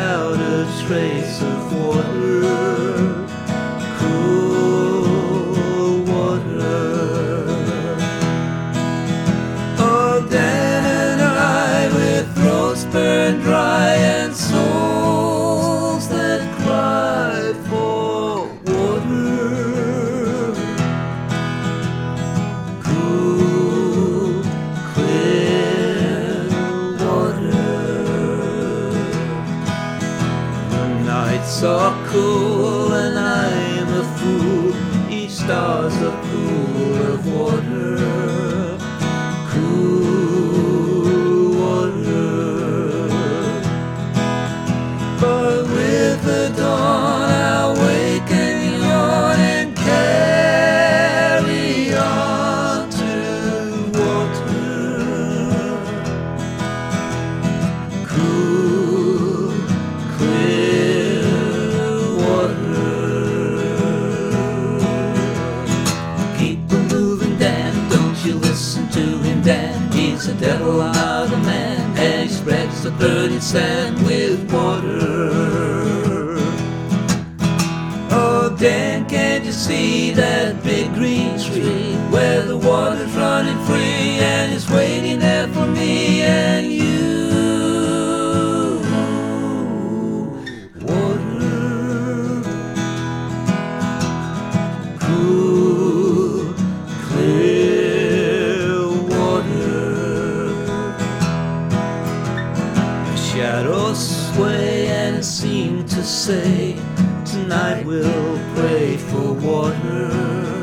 without a trace of water, cool water. Oh, Dan and I, with throats burned dry and souls that cried for water, cool, clear water. The nights are cool and I'm a fool. Each star's a pool of water, cool water. But with the dawn I'll wake and yawn and carry on to water, cool, clear water. Keep on moving, Dan, don't you listen to him, Dan. He's a devil, not a man, and he spreads the dirty sand with water. Oh, Dan, can't you see that big green tree where the water's running free and it's waiting there for me and you? Water, cool, clear water. The shadows sway and seem to say, tonight we'll pray for water.